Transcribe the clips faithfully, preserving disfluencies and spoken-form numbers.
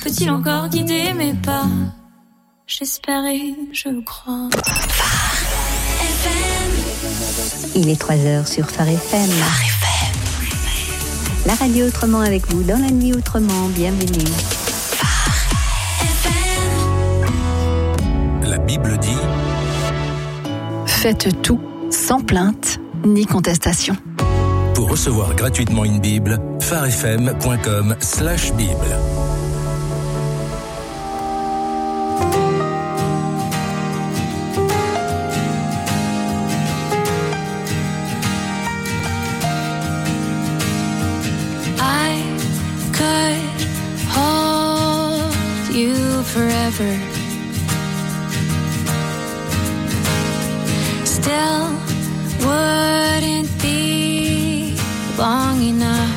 faut-il encore guider mes pas? J'espère et je crois. Il est trois heures sur Phare F M. Phare F M. La radio autrement avec vous dans la nuit autrement. Bienvenue. La Bible dit: faites tout sans plainte ni contestation. Pour recevoir gratuitement une Bible, pharefm point com slash Bible. I could hold you forever. Still wouldn't be long enough.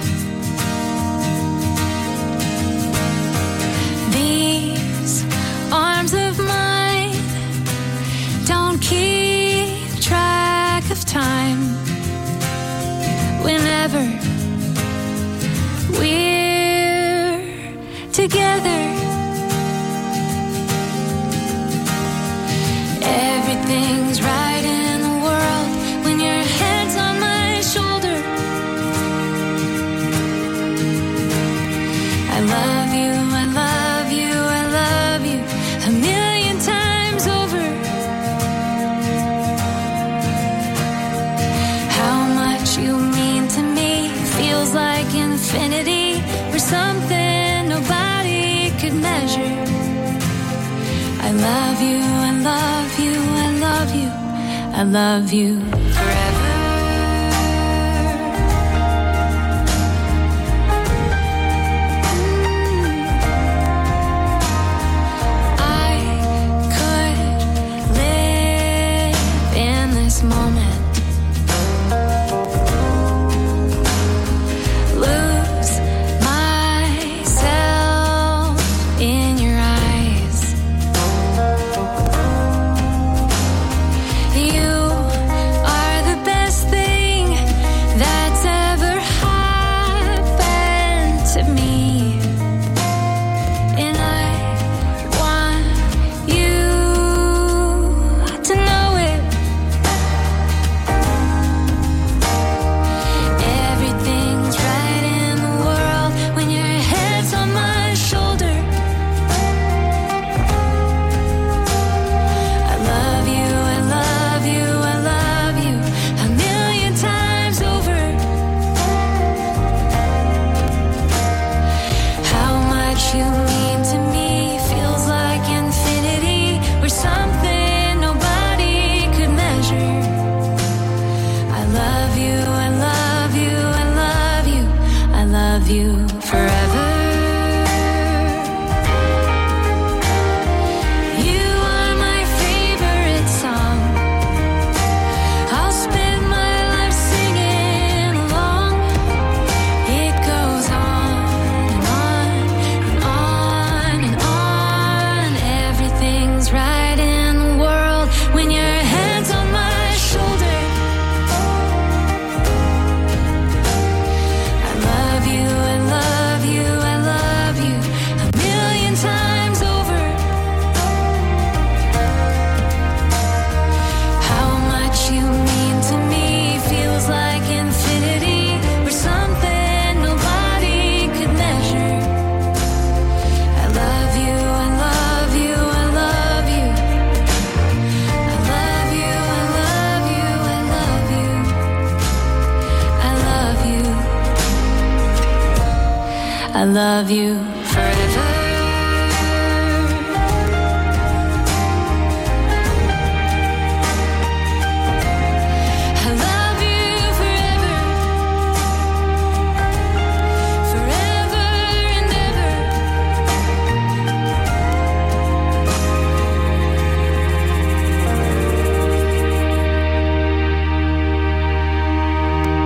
These arms of mine don't keep track of time. Whenever we're together, everything's right in the world when your head's on my shoulder. I love you, I love you, I love you a million times over. How much you mean to me feels like infinity or something nobody could measure. I love you, I love you, I love you, I love you forever. I could live in this moment, lose myself in your eyes. You are the best thing that's ever happened to me, and I want you to know it. Everything's right in the world when your head's on my shoulder. I love you, I love you, I love you a million times over. How much you mean to me feels like infinity or something nobody could measure. I love you, I love you, I love you, I love you forever. You are my favorite song. I'll spend my life singing along. It goes on and on and on and on. Everything's right in the world when your head's on my shoulder. I love you, I love you, I love you a million times over. How much you mean to me feels like infinity or something nobody could measure. I love you, I love you, I love you. I love you, I love you, I love you. I love you. I love you forever. I love you forever, forever and ever.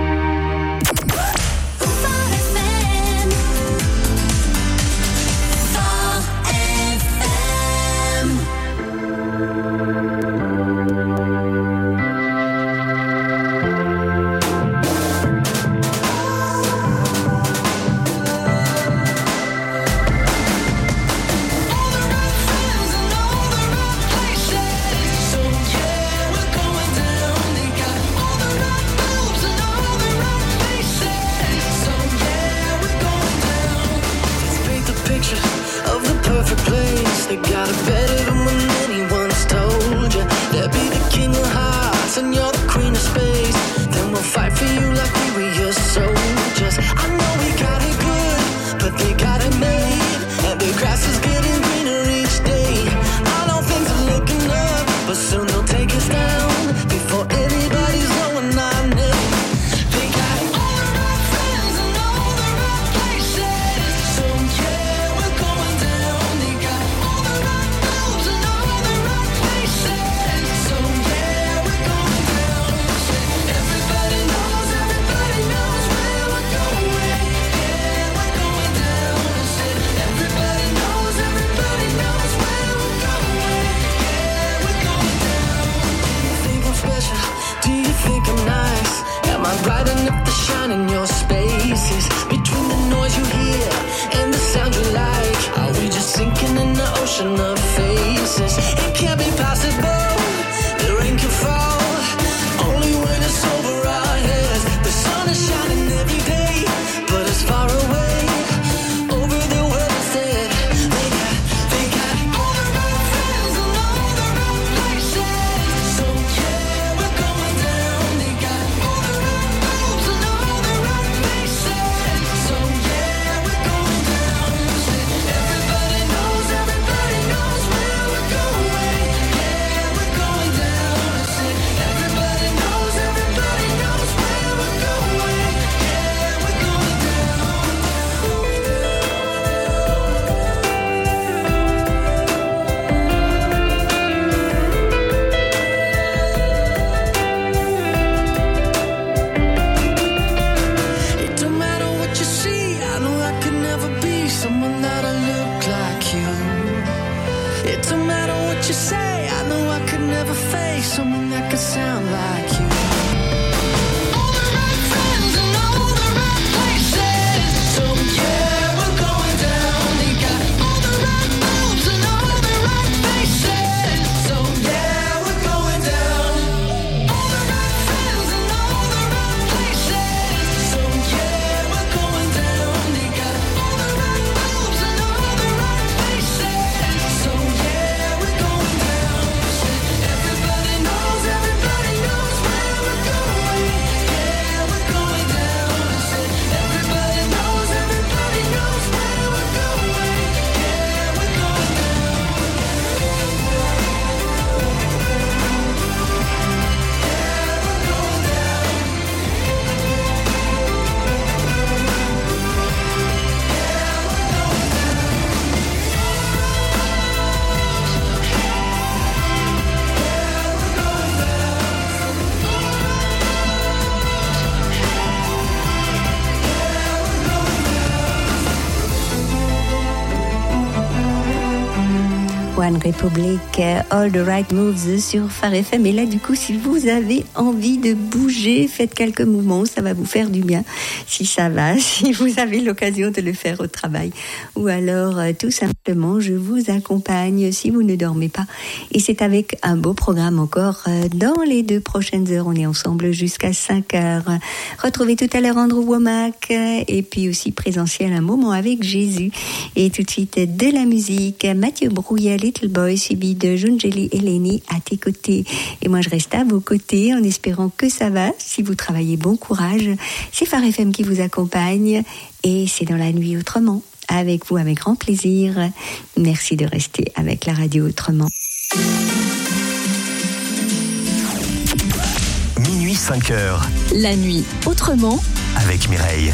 Phare F M, picture of the perfect place. They got it better than when anyone's told you. They'll be the king of hearts and you're the queen of space. Then we'll fight for you like we were your soldiers. I know we got it good, but they got it made. And the grass is getting greener each day. I know things are looking up, but soon they'll take us down before anybody's knowing our name. They got all the right friends and all the right places. So yeah, we're going down. They got all the right moves and all the right places. So yeah, we're going down. Everybody knows, everybody knows where we're going. Yeah, we're going down. Everybody knows, everybody knows where we're going. Yeah, we're going down. Do you think I'm special? Do you think I'm nice? Am I right enough to shine in your spaces? Between the noise you hear and the sound you like, are we just sinking in the ocean of faces? It can't be possible, the rain can fall only when it's over our heads. The sun is shining every day, but it's far away over the world instead. They got, they got all the right friends and all the right places. So yeah, we're going down. They got all the right moves and all the right places. So yeah, we're going down. Everybody knows, everybody knows where we're going. Yeah, we're going down. Everybody knows, everybody knows where we're going. Yeah, we're going It don't matter what you see. I know I could never be someone that'll look like you. It don't matter what you say. I know I could never face someone that could sound like you. All the right friends and all the right places. So yeah, we're going down. They got all the right moves and all the right faces. So yeah, we're going down. All the right friends and all the right places. So yeah, we're going down. They got all the right moves and all the right faces. So yeah, we're going down. Everybody knows, everybody knows where we're going. Yeah, we're going down. Everybody knows, everybody knows where we're going. Yeah, we're going down. One Republic, All the Right Moves sur Phare F M. Et là, du coup, si vous avez envie de bouger, faites quelques mouvements, ça va vous faire du bien. Si ça va, si vous avez l'occasion de le faire au travail. Ou alors, euh, tout simplement, je vous accompagne si vous ne dormez pas. Et c'est avec un beau programme encore. Euh, dans les deux prochaines heures, on est ensemble jusqu'à cinq heures. Retrouvez tout à l'heure Andrew Womack euh, et puis aussi présentiel un moment avec Jésus. Et tout de suite, de la musique, Mathieu Brouillet, Little Boy, suivi de Jungeli Eleni à tes côtés. Et moi, je reste à vos côtés en espérant que ça va. Si vous travaillez, bon courage. C'est Phare F M qui vous accompagne et c'est dans la nuit autrement. Avec vous, avec grand plaisir. Merci de rester avec la radio autrement. Minuit cinq heures. La nuit autrement. Avec Mireille.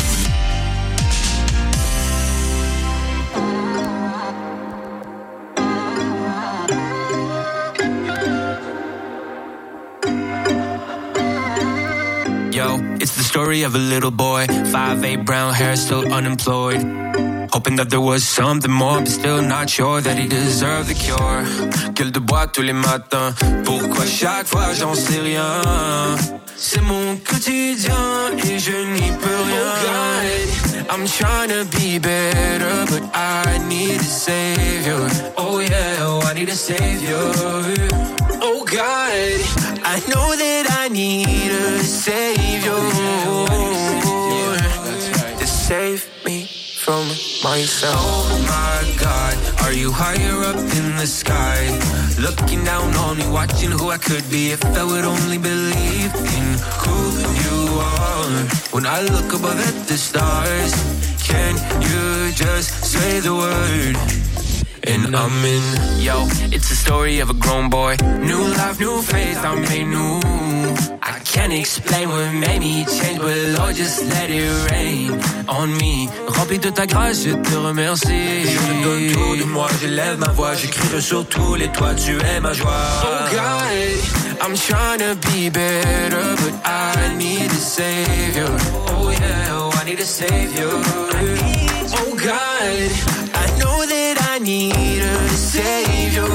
Yo, it's the story of a little boy, five eight, brown hair, still unemployed. Hoping that there was something more, but still not sure that he deserved the cure. Gueule de bois tous les matins, pourquoi chaque fois j'en sais rien? C'est mon quotidien et je n'y peux rien. Oh God, I'm trying to be better, but I need a savior. Oh yeah, oh I need a savior. Oh God, I know that I need a savior to save me from myself. Oh my God, are you higher up in the sky? Looking down on me, watching who I could be if I would only believe in who you are. When I look above at the stars, can you just say the word? And I'm in, yo, it's the story of a grown boy. New life, new faith, I'm made new. I can't explain what made me change, but Lord, just let it rain on me. Rempli de ta grâce, je te remercie. Je te donne tout de moi, j'élève ma voix, j'écris sur tous les toits, tu es ma joie. Oh God, I'm trying to be better, but I need a savior. Oh yeah, I need a savior. Oh God, I know that I need a savior.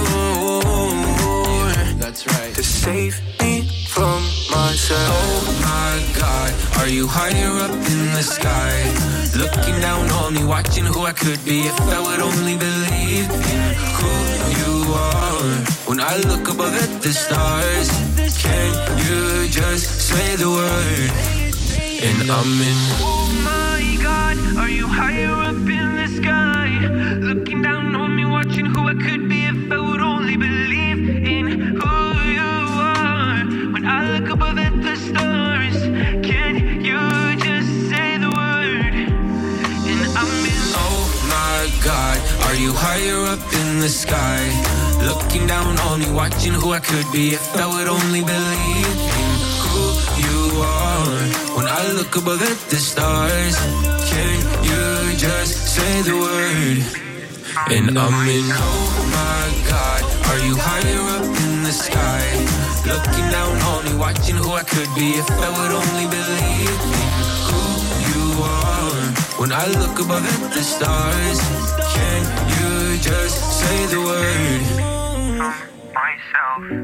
That's right. To save me from myself. Oh my God, are you higher up in the sky? Looking down on me, watching who I could be if I would only believe in who you are. When I look above at the stars, can you just say the word? And I'm in. Oh my God, are you higher up in the sky? Looking down on me, watching who I could be if I would only believe in who you are. When I look above at the stars, can you just say the word? And I'm in. Oh my God, are you higher up in the sky? Looking down on me, watching who I could be if I would only believe in who you are. When I look above at the stars, can you just say the word? And I'm in. Oh my God, are you higher up in the sky? Looking down on me, watching who I could be if I would only believe in who you are. When I look above at the stars, can you just say the word? Myself.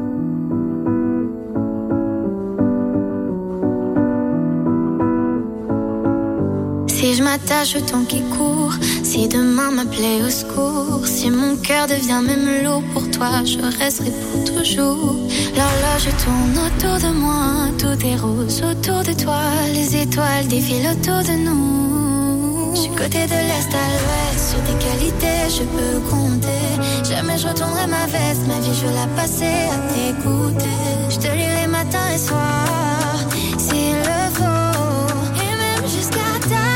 Si je m'attache au temps qui court, si demain m'appelait au secours, si mon cœur devient même lourd pour toi, je resterai pour toujours. L'horloge tourne autour de moi, tout est rose autour de toi, les étoiles défilent autour de nous. Je suis côté de l'est à l'ouest, sur tes qualités je peux compter. Jamais je retournerai ma veste, ma vie je veux la passer à t'écouter. Je te lirai matin et soir, s'il le faut, et même jusqu'à tard.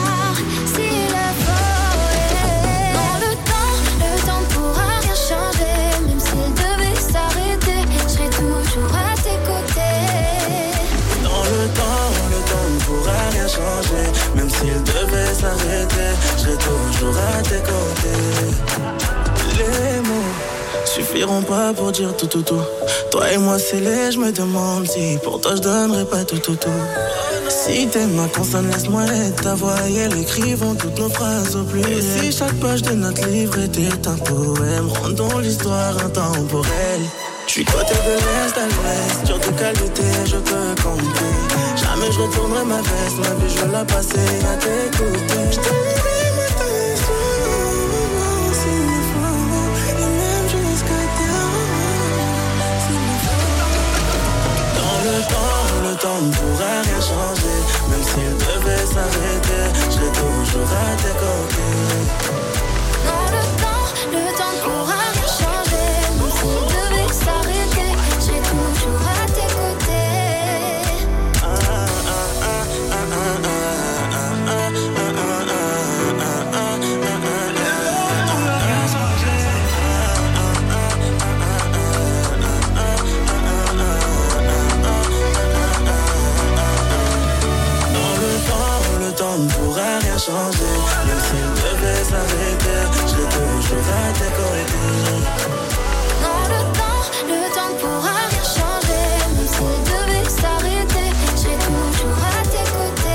Même s'il devait s'arrêter, je serai toujours à tes côtés. Les mots suffiront pas pour dire tout tout tout. Toi et moi c'est les, je me demande si pour toi je donnerais pas tout tout tout. Si t'es ma consonne, laisse-moi être ta voix et elle écrivons toutes nos phrases au pluriel. Et si chaque page de notre livre était un poème, rendons l'histoire intemporelle. Je suis côté de l'est à l'ouest, sur tes qualités je peux compter. Jamais je retournerai ma veste, ma vie je veux la passer à t'écouter. Je te lirai matin et soir, s'il le faut, et même jusqu'à tard, s'il le faut. Dans le temps, le temps ne pourra rien changer. Même s'il devait s'arrêter, je serai toujours à tes côtés. Dans le temps, le temps ne pourra rien changer. Même s'il devait s'arrêter, je serai toujours à tes côtés. Ne pourra rien changer. Même s'il devait s'arrêter, je serai toujours à tes côtés. Dans le temps, le temps ne pourra rien changer. Même s'il devait s'arrêter, je serai toujours à tes côtés.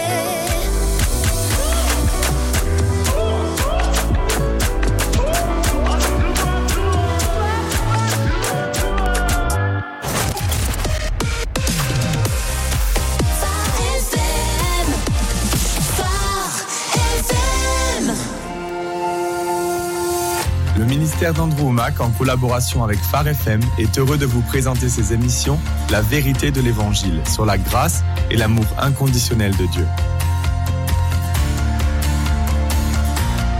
Le ministère d'Andrew Wommack, en collaboration avec Phare F M, est heureux de vous présenter ses émissions La vérité de l'Évangile, sur la grâce et l'amour inconditionnel de Dieu.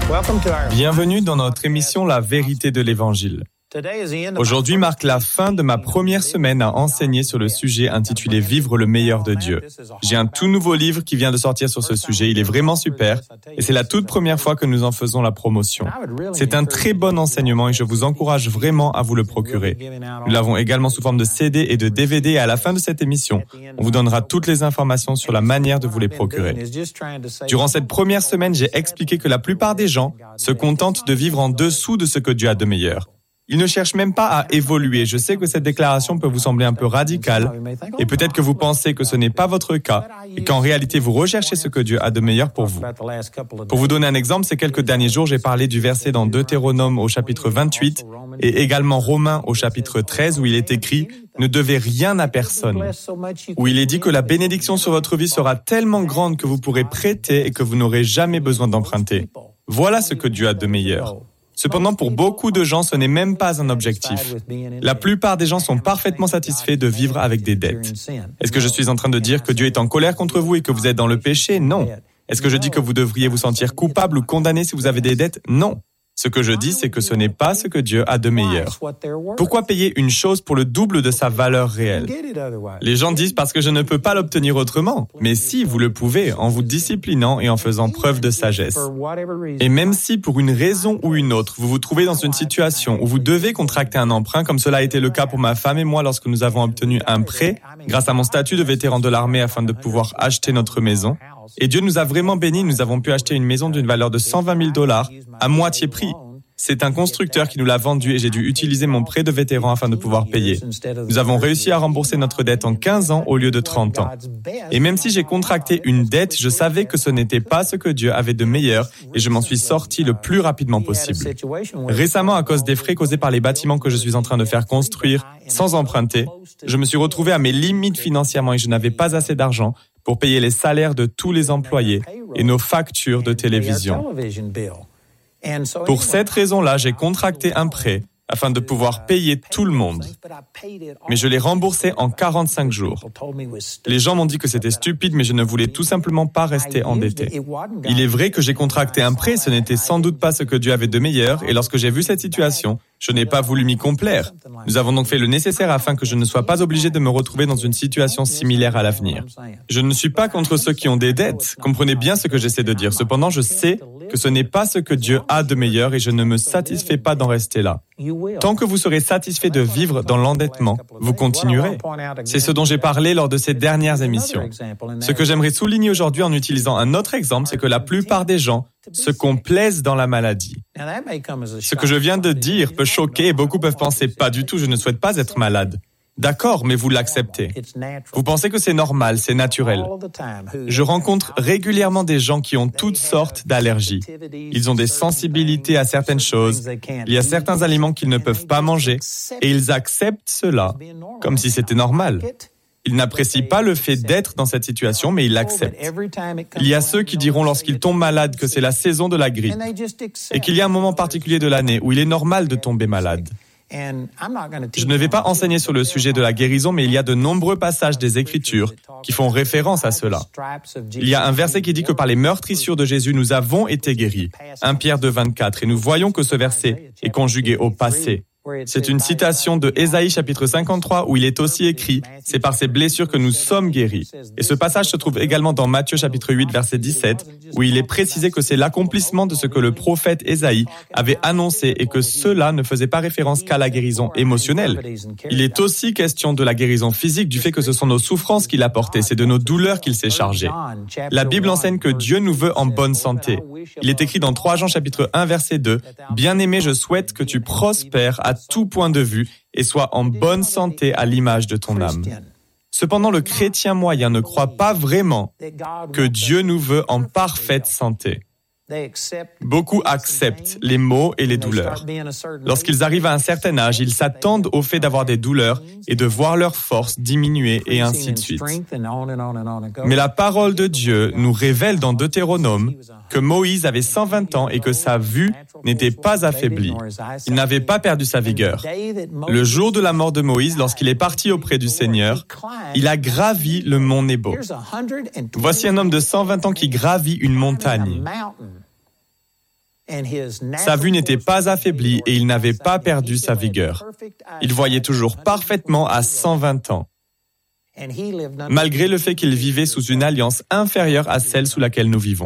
Bienvenue dans notre émission La vérité de l'Évangile. Aujourd'hui marque la fin de ma première semaine à enseigner sur le sujet intitulé « Vivre le meilleur de Dieu ». J'ai un tout nouveau livre qui vient de sortir sur ce sujet, il est vraiment super et c'est la toute première fois que nous en faisons la promotion. C'est un très bon enseignement et je vous encourage vraiment à vous le procurer. Nous l'avons également sous forme de C D et de D V D et à la fin de cette émission, on vous donnera toutes les informations sur la manière de vous les procurer. Durant cette première semaine, j'ai expliqué que la plupart des gens se contentent de vivre en dessous de ce que Dieu a de meilleur. Ils ne cherchent même pas à évoluer. Je sais que cette déclaration peut vous sembler un peu radicale et peut-être que vous pensez que ce n'est pas votre cas et qu'en réalité vous recherchez ce que Dieu a de meilleur pour vous. Pour vous donner un exemple, ces quelques derniers jours, j'ai parlé du verset dans Deutéronome au chapitre vingt-huit et également Romains au chapitre treize où il est écrit « Ne devez rien à personne », où il est dit que la bénédiction sur votre vie sera tellement grande que vous pourrez prêter et que vous n'aurez jamais besoin d'emprunter. Voilà ce que Dieu a de meilleur. Cependant, pour beaucoup de gens, ce n'est même pas un objectif. La plupart des gens sont parfaitement satisfaits de vivre avec des dettes. Est-ce que je suis en train de dire que Dieu est en colère contre vous et que vous êtes dans le péché? Non. Est-ce que je dis que vous devriez vous sentir coupable ou condamné si vous avez des dettes? Non. Ce que je dis, c'est que ce n'est pas ce que Dieu a de meilleur. Pourquoi payer une chose pour le double de sa valeur réelle? Les gens disent parce que je ne peux pas l'obtenir autrement. Mais si, vous le pouvez, en vous disciplinant et en faisant preuve de sagesse. Et même si, pour une raison ou une autre, vous vous trouvez dans une situation où vous devez contracter un emprunt, comme cela a été le cas pour ma femme et moi lorsque nous avons obtenu un prêt, grâce à mon statut de vétéran de l'armée afin de pouvoir acheter notre maison, et Dieu nous a vraiment bénis, nous avons pu acheter une maison d'une valeur de cent vingt mille dollars à moitié prix. C'est un constructeur qui nous l'a vendu et j'ai dû utiliser mon prêt de vétéran afin de pouvoir payer. Nous avons réussi à rembourser notre dette en quinze ans au lieu de trente ans. Et même si j'ai contracté une dette, je savais que ce n'était pas ce que Dieu avait de meilleur et je m'en suis sorti le plus rapidement possible. Récemment, à cause des frais causés par les bâtiments que je suis en train de faire construire sans emprunter, je me suis retrouvé à mes limites financièrement et je n'avais pas assez d'argent pour payer les salaires de tous les employés et nos factures de télévision. Pour cette raison-là, j'ai contracté un prêt afin de pouvoir payer tout le monde. Mais je l'ai remboursé en quarante-cinq jours. Les gens m'ont dit que c'était stupide, mais je ne voulais tout simplement pas rester endetté. Il est vrai que j'ai contracté un prêt, ce n'était sans doute pas ce que Dieu avait de meilleur, et lorsque j'ai vu cette situation, je n'ai pas voulu m'y complaire. Nous avons donc fait le nécessaire afin que je ne sois pas obligé de me retrouver dans une situation similaire à l'avenir. Je ne suis pas contre ceux qui ont des dettes. Comprenez bien ce que j'essaie de dire. Cependant, je sais que ce n'est pas ce que Dieu a de meilleur et je ne me satisfais pas d'en rester là. Tant que vous serez satisfait de vivre dans l'endettement, vous continuerez. C'est ce dont j'ai parlé lors de ces dernières émissions. Ce que j'aimerais souligner aujourd'hui en utilisant un autre exemple, c'est que la plupart des gens se complaisent dans la maladie. Ce que je viens de dire peut choquer et beaucoup peuvent penser « pas du tout, je ne souhaite pas être malade ». D'accord, mais vous l'acceptez. Vous pensez que c'est normal, c'est naturel. Je rencontre régulièrement des gens qui ont toutes sortes d'allergies. Ils ont des sensibilités à certaines choses. Il y a certains aliments qu'ils ne peuvent pas manger et ils acceptent cela comme si c'était normal. Ils n'apprécient pas le fait d'être dans cette situation, mais ils l'acceptent. Il y a ceux qui diront lorsqu'ils tombent malades que c'est la saison de la grippe et qu'il y a un moment particulier de l'année où il est normal de tomber malade. Je ne vais pas enseigner sur le sujet de la guérison, mais il y a de nombreux passages des Écritures qui font référence à cela. Il y a un verset qui dit que par les meurtrissures de Jésus, nous avons été guéris. premier Pierre deux, vingt-quatre. Et nous voyons que ce verset est conjugué au passé. C'est une citation de Ésaïe chapitre cinquante-trois où il est aussi écrit « C'est par ces blessures que nous sommes guéris ». Et ce passage se trouve également dans Matthieu chapitre huit verset dix-sept où il est précisé que c'est l'accomplissement de ce que le prophète Ésaïe avait annoncé et que cela ne faisait pas référence qu'à la guérison émotionnelle. Il est aussi question de la guérison physique, du fait que ce sont nos souffrances qu'il a portées, c'est de nos douleurs qu'il s'est chargé. La Bible enseigne que Dieu nous veut en bonne santé. Il est écrit dans trois Jean chapitre un verset deux « Bien-aimé, je souhaite que tu prospères à tout point de vue et sois en bonne santé à l'image de ton âme. » Cependant, le chrétien moyen ne croit pas vraiment que Dieu nous veut en parfaite santé. Beaucoup acceptent les maux et les douleurs. Lorsqu'ils arrivent à un certain âge, ils s'attendent au fait d'avoir des douleurs et de voir leur force diminuer et ainsi de suite. Mais la parole de Dieu nous révèle dans Deutéronome que Moïse avait cent vingt ans et que sa vue n'était pas affaiblie. Il n'avait pas perdu sa vigueur. Le jour de la mort de Moïse, lorsqu'il est parti auprès du Seigneur, il a gravi le mont Nebo. Voici un homme de cent vingt ans qui gravit une montagne. Sa vue n'était pas affaiblie et il n'avait pas perdu sa vigueur. Il voyait toujours parfaitement à cent vingt ans, malgré le fait qu'il vivait sous une alliance inférieure à celle sous laquelle nous vivons.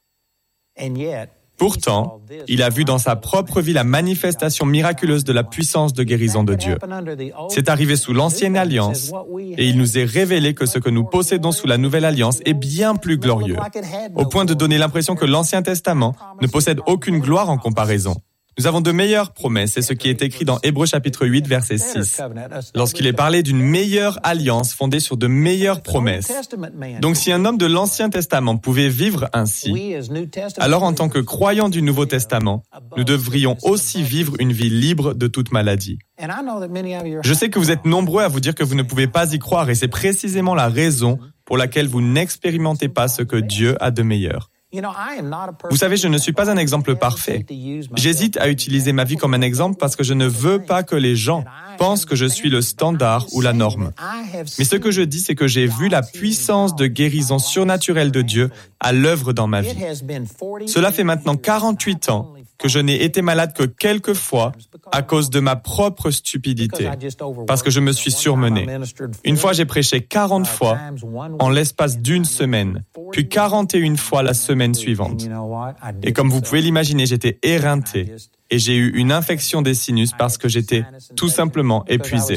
Pourtant, il a vu dans sa propre vie la manifestation miraculeuse de la puissance de guérison de Dieu. C'est arrivé sous l'ancienne alliance et il nous est révélé que ce que nous possédons sous la nouvelle alliance est bien plus glorieux, au point de donner l'impression que l'Ancien Testament ne possède aucune gloire en comparaison. Nous avons de meilleures promesses, c'est ce qui est écrit dans Hébreux chapitre huit, verset six. Lorsqu'il est parlé d'une meilleure alliance fondée sur de meilleures promesses. Donc si un homme de l'Ancien Testament pouvait vivre ainsi, alors en tant que croyants du Nouveau Testament, nous devrions aussi vivre une vie libre de toute maladie. Je sais que vous êtes nombreux à vous dire que vous ne pouvez pas y croire et c'est précisément la raison pour laquelle vous n'expérimentez pas ce que Dieu a de meilleur. Vous savez, je ne suis pas un exemple parfait. J'hésite à utiliser ma vie comme un exemple parce que je ne veux pas que les gens pensent que je suis le standard ou la norme. Mais ce que je dis, c'est que j'ai vu la puissance de guérison surnaturelle de Dieu à l'œuvre dans ma vie. Cela fait maintenant quarante-huit ans que je n'ai été malade que quelques fois à cause de ma propre stupidité, parce que je me suis surmené. Une fois, j'ai prêché quarante fois en l'espace d'une semaine, puis quarante et une fois la semaine suivante. Et comme vous pouvez l'imaginer, j'étais éreinté et j'ai eu une infection des sinus parce que j'étais tout simplement épuisé.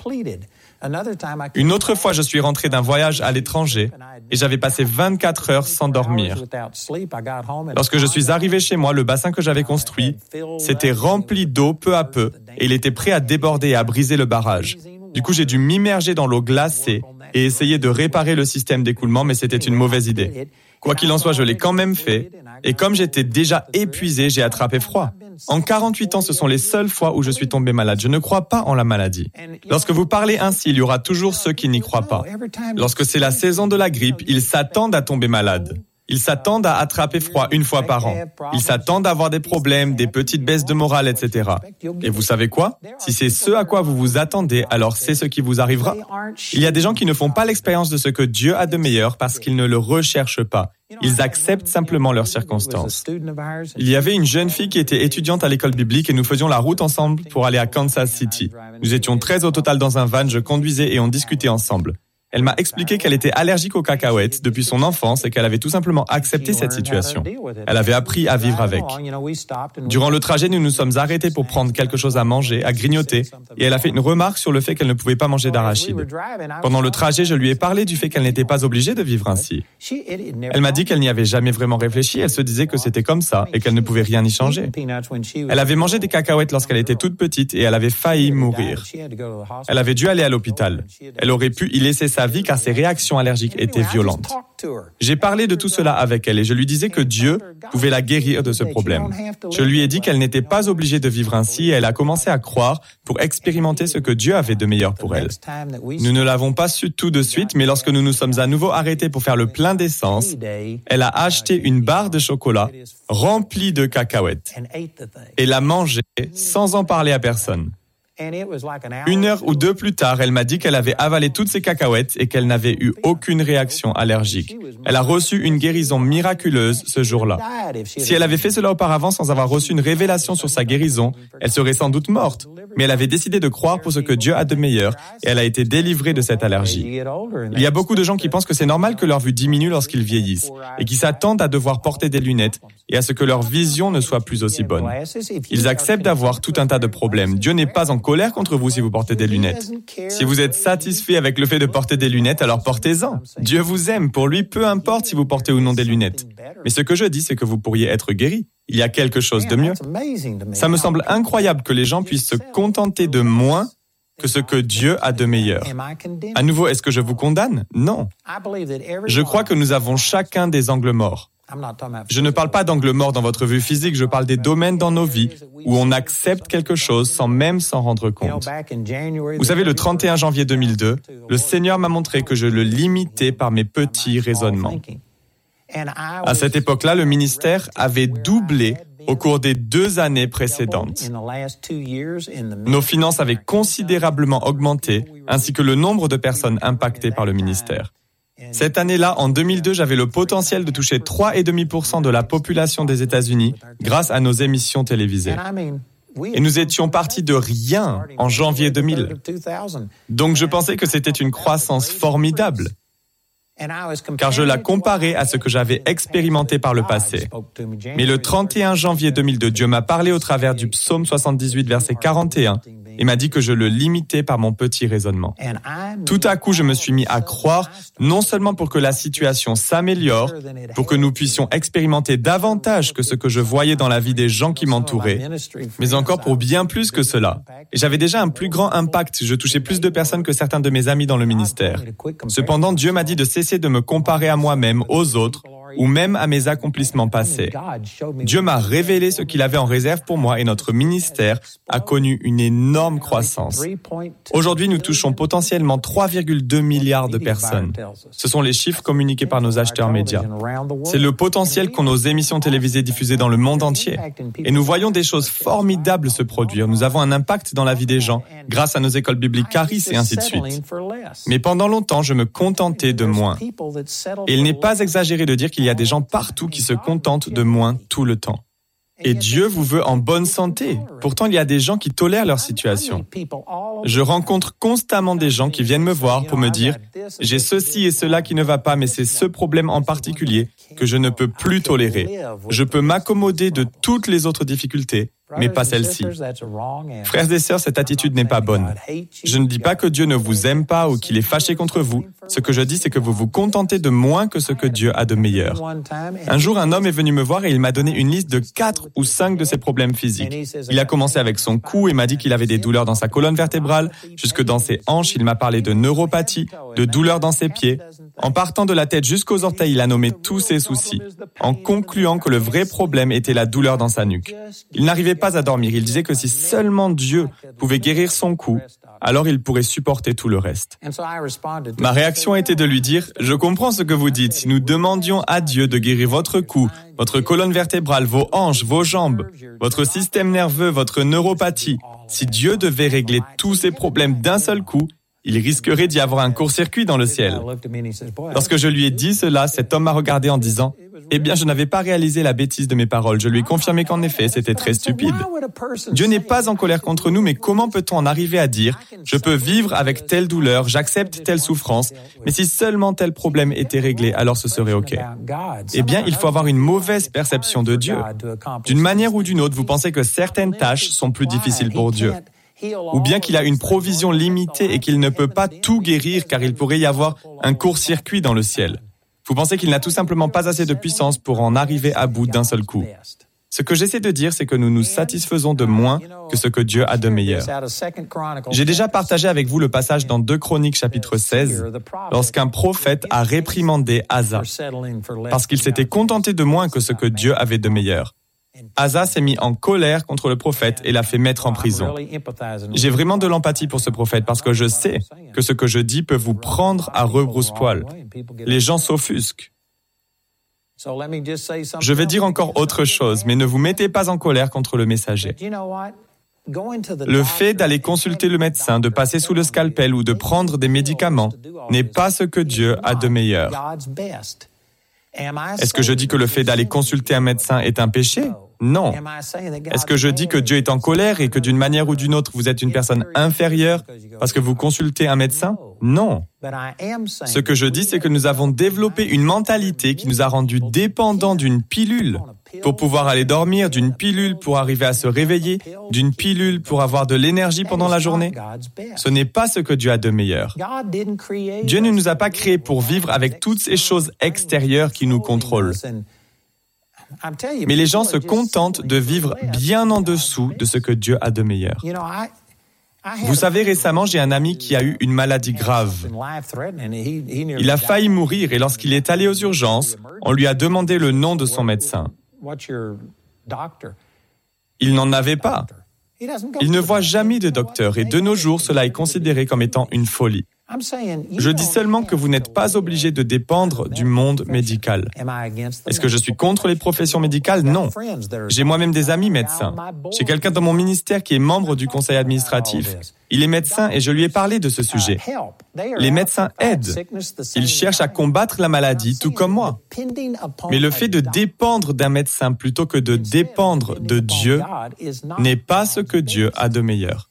Une autre fois, je suis rentré d'un voyage à l'étranger et j'avais passé vingt-quatre heures sans dormir. Lorsque je suis arrivé chez moi, le bassin que j'avais construit s'était rempli d'eau peu à peu et il était prêt à déborder et à briser le barrage. Du coup, j'ai dû m'immerger dans l'eau glacée et essayer de réparer le système d'écoulement, mais c'était une mauvaise idée. Quoi qu'il en soit, je l'ai quand même fait et comme j'étais déjà épuisé, j'ai attrapé froid. En quarante-huit ans, ce sont les seules fois où je suis tombé malade. Je ne crois pas en la maladie. Lorsque vous parlez ainsi, il y aura toujours ceux qui n'y croient pas. Lorsque c'est la saison de la grippe, ils s'attendent à tomber malades. Ils s'attendent à attraper froid une fois par an. Ils s'attendent à avoir des problèmes, des petites baisses de morale, et cetera. Et vous savez quoi? Si c'est ce à quoi vous vous attendez, alors c'est ce qui vous arrivera. Il y a des gens qui ne font pas l'expérience de ce que Dieu a de meilleur parce qu'ils ne le recherchent pas. Ils acceptent simplement leurs circonstances. Il y avait une jeune fille qui était étudiante à l'école biblique et nous faisions la route ensemble pour aller à Kansas City. Nous étions treize au total dans un van, je conduisais et on discutait ensemble. Elle m'a expliqué qu'elle était allergique aux cacahuètes depuis son enfance et qu'elle avait tout simplement accepté cette situation. Elle avait appris à vivre avec. Durant le trajet, nous nous sommes arrêtés pour prendre quelque chose à manger, à grignoter, et elle a fait une remarque sur le fait qu'elle ne pouvait pas manger d'arachide. Pendant le trajet, je lui ai parlé du fait qu'elle n'était pas obligée de vivre ainsi. Elle m'a dit qu'elle n'y avait jamais vraiment réfléchi, elle se disait que c'était comme ça et qu'elle ne pouvait rien y changer. Elle avait mangé des cacahuètes lorsqu'elle était toute petite et elle avait failli mourir. Elle avait dû aller à l'hôpital. Elle aurait pu y laisser sa vie car ses réactions allergiques étaient violentes. J'ai parlé de tout cela avec elle et je lui disais que Dieu pouvait la guérir de ce problème. Je lui ai dit qu'elle n'était pas obligée de vivre ainsi et elle a commencé à croire pour expérimenter ce que Dieu avait de meilleur pour elle. Nous ne l'avons pas su tout de suite, mais lorsque nous nous sommes à nouveau arrêtés pour faire le plein d'essence, elle a acheté une barre de chocolat remplie de cacahuètes et l'a mangée sans en parler à personne. Une heure ou deux plus tard, elle m'a dit qu'elle avait avalé toutes ces cacahuètes et qu'elle n'avait eu aucune réaction allergique. Elle a reçu une guérison miraculeuse ce jour-là. Si elle avait fait cela auparavant sans avoir reçu une révélation sur sa guérison, elle serait sans doute morte. Mais elle avait décidé de croire pour ce que Dieu a de meilleur et elle a été délivrée de cette allergie. Il y a beaucoup de gens qui pensent que c'est normal que leur vue diminue lorsqu'ils vieillissent et qui s'attendent à devoir porter des lunettes et à ce que leur vision ne soit plus aussi bonne. Ils acceptent d'avoir tout un tas de problèmes. Dieu n'est pas en colère contre vous si vous portez des lunettes. Si vous êtes satisfait avec le fait de porter des lunettes, alors portez-en. Dieu vous aime. Pour lui, peu importe si vous portez ou non des lunettes. Mais ce que je dis, c'est que vous pourriez être guéri. Il y a quelque chose de mieux. Ça me semble incroyable que les gens puissent se contenter de moins que ce que Dieu a de meilleur. À nouveau, est-ce que je vous condamne? Non. Je crois que nous avons chacun des angles morts. Je ne parle pas d'angle mort dans votre vue physique, je parle des domaines dans nos vies où on accepte quelque chose sans même s'en rendre compte. Vous savez, le trente et un janvier deux mille deux, le Seigneur m'a montré que je le limitais par mes petits raisonnements. À cette époque-là, le ministère avait doublé au cours des deux années précédentes. Nos finances avaient considérablement augmenté, ainsi que le nombre de personnes impactées par le ministère. Cette année-là, en deux mille deux, j'avais le potentiel de toucher trois virgule cinq pour cent de la population des États-Unis grâce à nos émissions télévisées. Et nous étions partis de rien en janvier deux mille. Donc je pensais que c'était une croissance formidable, car je la comparais à ce que j'avais expérimenté par le passé. Mais le trente et un janvier deux mille deux, Dieu m'a parlé au travers du psaume soixante-dix-huit, verset quarante et un, et m'a dit que je le limitais par mon petit raisonnement. Tout à coup, je me suis mis à croire, non seulement pour que la situation s'améliore, pour que nous puissions expérimenter davantage que ce que je voyais dans la vie des gens qui m'entouraient, mais encore pour bien plus que cela. Et j'avais déjà un plus grand impact, je touchais plus de personnes que certains de mes amis dans le ministère. Cependant, Dieu m'a dit de cesser de me comparer à moi-même, aux autres, ou même à mes accomplissements passés. Dieu m'a révélé ce qu'il avait en réserve pour moi et notre ministère a connu une énorme croissance. Aujourd'hui, nous touchons potentiellement trois virgule deux milliards de personnes. Ce sont les chiffres communiqués par nos acheteurs médias. C'est le potentiel qu'ont nos émissions télévisées diffusées dans le monde entier. Et nous voyons des choses formidables se produire. Nous avons un impact dans la vie des gens grâce à nos écoles bibliques Charis et ainsi de suite. Mais pendant longtemps, je me contentais de moins. Et il n'est pas exagéré de dire qu'il y a des gens partout qui se contentent de moins tout le temps. Et Dieu vous veut en bonne santé. Pourtant, il y a des gens qui tolèrent leur situation. Je rencontre constamment des gens qui viennent me voir pour me dire « J'ai ceci et cela qui ne va pas, mais c'est ce problème en particulier que je ne peux plus tolérer. Je peux m'accommoder de toutes les autres difficultés, mais pas celle-ci. » Frères et sœurs, cette attitude n'est pas bonne. Je ne dis pas que Dieu ne vous aime pas ou qu'il est fâché contre vous. Ce que je dis, c'est que vous vous contentez de moins que ce que Dieu a de meilleur. Un jour, un homme est venu me voir et il m'a donné une liste de quatre ou cinq de ses problèmes physiques. Il a commencé avec son cou et m'a dit qu'il avait des douleurs dans sa colonne vertébrale, jusque dans ses hanches. Il m'a parlé de neuropathie, de douleurs dans ses pieds. En partant de la tête jusqu'aux orteils, il a nommé tous ses soucis, en concluant que le vrai problème était la douleur dans sa nuque. Il n'arrivait pas à dormir. Il disait que si seulement Dieu pouvait guérir son cou, alors il pourrait supporter tout le reste. Ma réaction a été de lui dire « Je comprends ce que vous dites. Si nous demandions à Dieu de guérir votre cou, votre colonne vertébrale, vos hanches, vos jambes, votre système nerveux, votre neuropathie, si Dieu devait régler tous ces problèmes d'un seul coup, il risquerait d'y avoir un court-circuit dans le ciel. » Lorsque je lui ai dit cela, cet homme m'a regardé en disant « Eh bien, je n'avais pas réalisé la bêtise de mes paroles. Je lui ai confirmé qu'en effet, c'était très stupide. Dieu n'est pas en colère contre nous, mais comment peut-on en arriver à dire « Je peux vivre avec telle douleur, j'accepte telle souffrance, mais si seulement tel problème était réglé, alors ce serait OK. » Eh bien, il faut avoir une mauvaise perception de Dieu. D'une manière ou d'une autre, vous pensez que certaines tâches sont plus difficiles pour Dieu. Ou bien qu'il a une provision limitée et qu'il ne peut pas tout guérir car il pourrait y avoir un court-circuit dans le ciel. Vous pensez qu'il n'a tout simplement pas assez de puissance pour en arriver à bout d'un seul coup. Ce que j'essaie de dire, c'est que nous nous satisfaisons de moins que ce que Dieu a de meilleur. J'ai déjà partagé avec vous le passage dans deux Chroniques chapitre seize, lorsqu'un prophète a réprimandé Asa, parce qu'il s'était contenté de moins que ce que Dieu avait de meilleur. Asa s'est mis en colère contre le prophète et l'a fait mettre en prison. J'ai vraiment de l'empathie pour ce prophète parce que je sais que ce que je dis peut vous prendre à rebrousse-poil. Les gens s'offusquent. Je vais dire encore autre chose, mais ne vous mettez pas en colère contre le messager. Le fait d'aller consulter le médecin, de passer sous le scalpel ou de prendre des médicaments n'est pas ce que Dieu a de meilleur. Est-ce que je dis que le fait d'aller consulter un médecin est un péché? Non. Est-ce que je dis que Dieu est en colère et que d'une manière ou d'une autre, vous êtes une personne inférieure parce que vous consultez un médecin? Non. Ce que je dis, c'est que nous avons développé une mentalité qui nous a rendus dépendants d'une pilule pour pouvoir aller dormir, d'une pilule pour arriver à se réveiller, d'une pilule pour avoir de l'énergie pendant la journée. Ce n'est pas ce que Dieu a de meilleur. Dieu ne nous a pas créés pour vivre avec toutes ces choses extérieures qui nous contrôlent. Mais les gens se contentent de vivre bien en dessous de ce que Dieu a de meilleur. Vous savez, récemment, j'ai un ami qui a eu une maladie grave. Il a failli mourir et lorsqu'il est allé aux urgences, on lui a demandé le nom de son médecin. Il n'en avait pas. Il ne voit jamais de docteur et de nos jours, cela est considéré comme étant une folie. Je dis seulement que vous n'êtes pas obligé de dépendre du monde médical. Est-ce que je suis contre les professions médicales? Non. J'ai moi-même des amis médecins. J'ai quelqu'un dans mon ministère qui est membre du conseil administratif. Il est médecin et je lui ai parlé de ce sujet. Les médecins aident. Ils cherchent à combattre la maladie, tout comme moi. Mais le fait de dépendre d'un médecin plutôt que de dépendre de Dieu n'est pas ce que Dieu a de meilleur.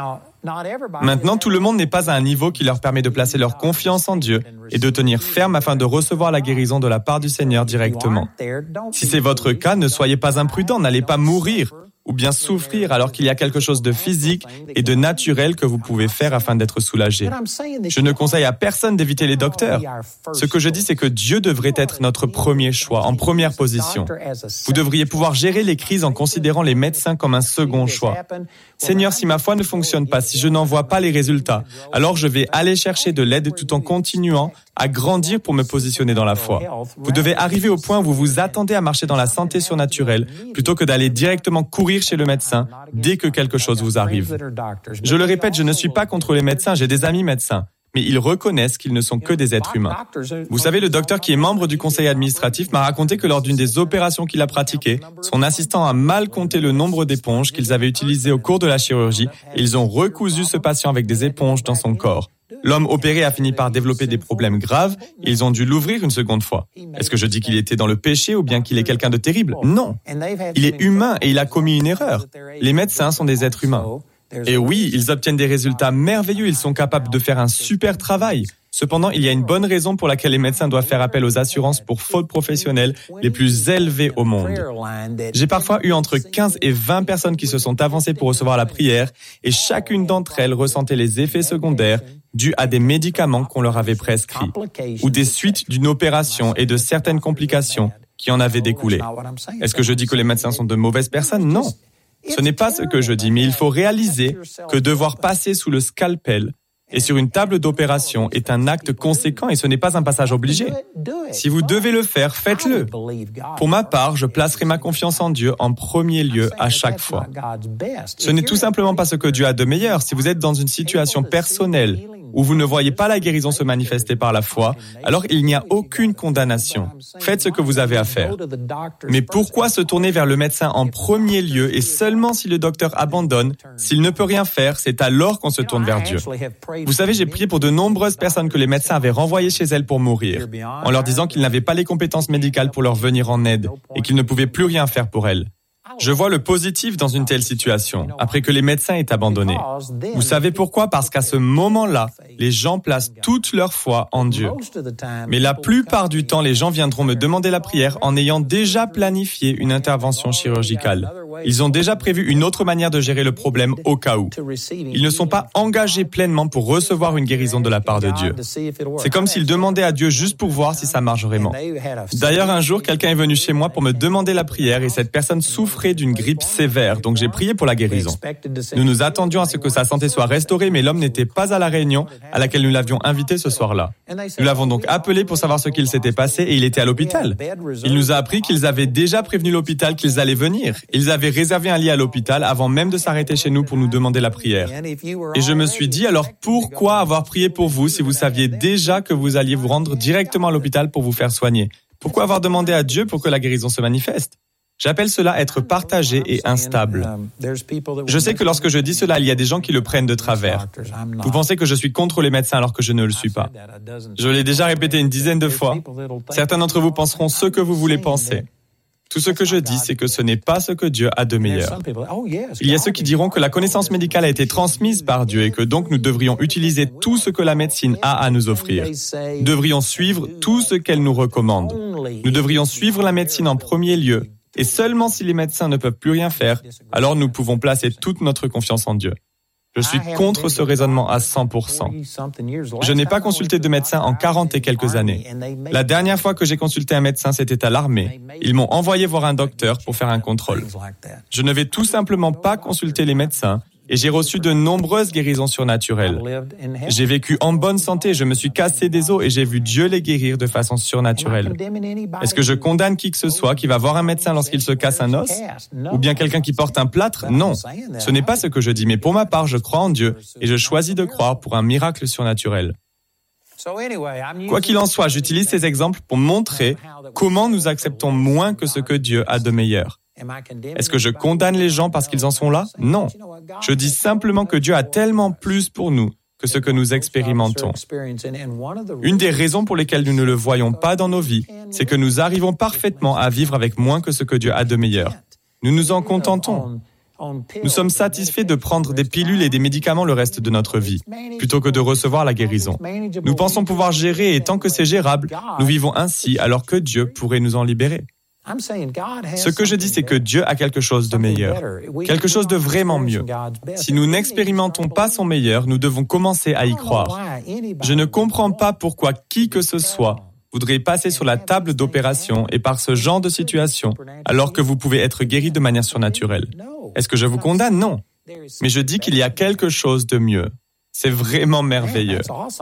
Maintenant, tout le monde n'est pas à un niveau qui leur permet de placer leur confiance en Dieu et de tenir ferme afin de recevoir la guérison de la part du Seigneur directement. Si c'est votre cas, ne soyez pas imprudents, n'allez pas mourir ou bien souffrir alors qu'il y a quelque chose de physique et de naturel que vous pouvez faire afin d'être soulagé. Je ne conseille à personne d'éviter les docteurs. Ce que je dis, c'est que Dieu devrait être notre premier choix, en première position. Vous devriez pouvoir gérer les crises en considérant les médecins comme un second choix. Seigneur, si ma foi ne fonctionne pas, si je n'en vois pas les résultats, alors je vais aller chercher de l'aide tout en continuant à grandir pour me positionner dans la foi. Vous devez arriver au point où vous vous attendez à marcher dans la santé surnaturelle plutôt que d'aller directement courir chez le médecin dès que quelque chose vous arrive. Je le répète, je ne suis pas contre les médecins, j'ai des amis médecins, mais ils reconnaissent qu'ils ne sont que des êtres humains. Vous savez, le docteur qui est membre du conseil administratif m'a raconté que lors d'une des opérations qu'il a pratiquées, son assistant a mal compté le nombre d'éponges qu'ils avaient utilisées au cours de la chirurgie et ils ont recousu ce patient avec des éponges dans son corps. L'homme opéré a fini par développer des problèmes graves et ils ont dû l'ouvrir une seconde fois. Est-ce que je dis qu'il était dans le péché ou bien qu'il est quelqu'un de terrible? Non. Il est humain et il a commis une erreur. Les médecins sont des êtres humains. Et oui, ils obtiennent des résultats merveilleux, ils sont capables de faire un super travail. Cependant, il y a une bonne raison pour laquelle les médecins doivent faire appel aux assurances pour fautes professionnelles les plus élevées au monde. J'ai parfois eu entre quinze et vingt personnes qui se sont avancées pour recevoir la prière et chacune d'entre elles ressentait les effets secondaires dus à des médicaments qu'on leur avait prescrits ou des suites d'une opération et de certaines complications qui en avaient découlé. Est-ce que je dis que les médecins sont de mauvaises personnes? Non. Ce n'est pas ce que je dis, mais il faut réaliser que devoir passer sous le scalpel et sur une table d'opération est un acte conséquent et ce n'est pas un passage obligé. Si vous devez le faire, faites-le. Pour ma part, je placerai ma confiance en Dieu en premier lieu à chaque fois. Ce n'est tout simplement pas ce que Dieu a de meilleur. Si vous êtes dans une situation personnelle où vous ne voyez pas la guérison se manifester par la foi, alors il n'y a aucune condamnation. Faites ce que vous avez à faire. Mais pourquoi se tourner vers le médecin en premier lieu et seulement si le docteur abandonne, s'il ne peut rien faire, c'est alors qu'on se tourne vers Dieu. Vous savez, j'ai prié pour de nombreuses personnes que les médecins avaient renvoyées chez elles pour mourir, en leur disant qu'ils n'avaient pas les compétences médicales pour leur venir en aide et qu'ils ne pouvaient plus rien faire pour elles. Je vois le positif dans une telle situation, après que les médecins aient abandonné. Vous savez pourquoi? Parce qu'à ce moment-là, les gens placent toute leur foi en Dieu. Mais la plupart du temps, les gens viendront me demander la prière en ayant déjà planifié une intervention chirurgicale. Ils ont déjà prévu une autre manière de gérer le problème au cas où. Ils ne sont pas engagés pleinement pour recevoir une guérison de la part de Dieu. C'est comme s'ils demandaient à Dieu juste pour voir si ça marche vraiment. D'ailleurs, un jour, quelqu'un est venu chez moi pour me demander la prière et cette personne souffrait d'une grippe sévère, donc j'ai prié pour la guérison. Nous nous attendions à ce que sa santé soit restaurée, mais l'homme n'était pas à la réunion à laquelle nous l'avions invité ce soir-là. Nous l'avons donc appelé pour savoir ce qu'il s'était passé et il était à l'hôpital. Il nous a appris qu'ils avaient déjà prévenu l'hôpital qu'ils allaient venir. Ils avaient réservé un lit à l'hôpital avant même de s'arrêter chez nous pour nous demander la prière. Et je me suis dit, alors pourquoi avoir prié pour vous si vous saviez déjà que vous alliez vous rendre directement à l'hôpital pour vous faire soigner? Pourquoi avoir demandé à Dieu pour que la guérison se manifeste? J'appelle cela être partagé et instable. Je sais que lorsque je dis cela, il y a des gens qui le prennent de travers. Vous pensez que je suis contre les médecins alors que je ne le suis pas. Je l'ai déjà répété une dizaine de fois. Certains d'entre vous penseront ce que vous voulez penser. Tout ce que je dis, c'est que ce n'est pas ce que Dieu a de meilleur. Il y a ceux qui diront que la connaissance médicale a été transmise par Dieu et que donc nous devrions utiliser tout ce que la médecine a à nous offrir. Nous devrions suivre tout ce qu'elle nous recommande. Nous devrions suivre la médecine en premier lieu. Et seulement si les médecins ne peuvent plus rien faire, alors nous pouvons placer toute notre confiance en Dieu. Je suis contre ce raisonnement à cent pour cent. Je n'ai pas consulté de médecin en quarante et quelques années. La dernière fois que j'ai consulté un médecin, c'était à l'armée. Ils m'ont envoyé voir un docteur pour faire un contrôle. Je ne vais tout simplement pas consulter les médecins. Et j'ai reçu de nombreuses guérisons surnaturelles. J'ai vécu en bonne santé, je me suis cassé des os et j'ai vu Dieu les guérir de façon surnaturelle. Est-ce que je condamne qui que ce soit qui va voir un médecin lorsqu'il se casse un os? Ou bien quelqu'un qui porte un plâtre? Non, ce n'est pas ce que je dis, mais pour ma part, je crois en Dieu et je choisis de croire pour un miracle surnaturel. Quoi qu'il en soit, j'utilise ces exemples pour montrer comment nous acceptons moins que ce que Dieu a de meilleur. Est-ce que je condamne les gens parce qu'ils en sont là? Non. Je dis simplement que Dieu a tellement plus pour nous que ce que nous expérimentons. Une des raisons pour lesquelles nous ne le voyons pas dans nos vies, c'est que nous arrivons parfaitement à vivre avec moins que ce que Dieu a de meilleur. Nous nous en contentons. Nous sommes satisfaits de prendre des pilules et des médicaments le reste de notre vie, plutôt que de recevoir la guérison. Nous pensons pouvoir gérer et tant que c'est gérable, nous vivons ainsi alors que Dieu pourrait nous en libérer. Ce que je dis, c'est que Dieu a quelque chose de meilleur, quelque chose de vraiment mieux. Si nous n'expérimentons pas son meilleur, nous devons commencer à y croire. Je ne comprends pas pourquoi qui que ce soit voudrait passer sur la table d'opération et par ce genre de situation, alors que vous pouvez être guéri de manière surnaturelle. Est-ce que je vous condamne? Non. Mais je dis qu'il y a quelque chose de mieux. C'est vraiment merveilleux.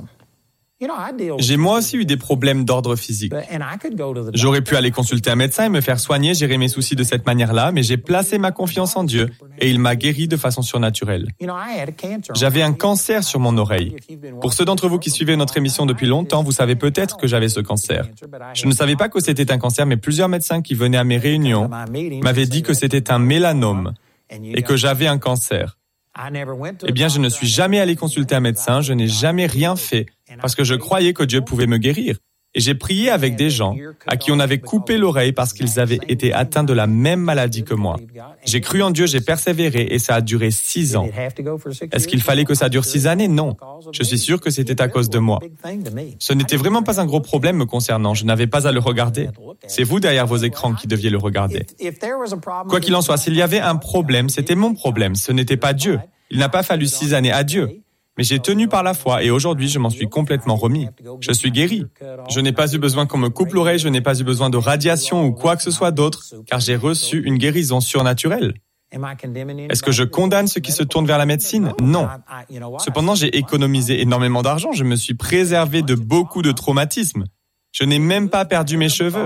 J'ai moi aussi eu des problèmes d'ordre physique. J'aurais pu aller consulter un médecin et me faire soigner, gérer mes soucis de cette manière-là, mais j'ai placé ma confiance en Dieu et il m'a guéri de façon surnaturelle. J'avais un cancer sur mon oreille. Pour ceux d'entre vous qui suivez notre émission depuis longtemps, vous savez peut-être que j'avais ce cancer. Je ne savais pas que c'était un cancer, mais plusieurs médecins qui venaient à mes réunions m'avaient dit que c'était un mélanome et que j'avais un cancer. Eh bien, je ne suis jamais allé consulter un médecin, je n'ai jamais rien fait, parce que je croyais que Dieu pouvait me guérir. Et j'ai prié avec des gens à qui on avait coupé l'oreille parce qu'ils avaient été atteints de la même maladie que moi. J'ai cru en Dieu, j'ai persévéré et ça a duré six ans. Est-ce qu'il fallait que ça dure six années? Non. Je suis sûr que c'était à cause de moi. Ce n'était vraiment pas un gros problème me concernant, je n'avais pas à le regarder. C'est vous derrière vos écrans qui deviez le regarder. Quoi qu'il en soit, s'il y avait un problème, c'était mon problème, ce n'était pas Dieu. Il n'a pas fallu six années à Dieu. Mais j'ai tenu par la foi et aujourd'hui, je m'en suis complètement remis. Je suis guéri. Je n'ai pas eu besoin qu'on me coupe l'oreille, je n'ai pas eu besoin de radiation ou quoi que ce soit d'autre, car j'ai reçu une guérison surnaturelle. Est-ce que je condamne ceux qui se tournent vers la médecine? Non. Cependant, j'ai économisé énormément d'argent, je me suis préservé de beaucoup de traumatismes. Je n'ai même pas perdu mes cheveux.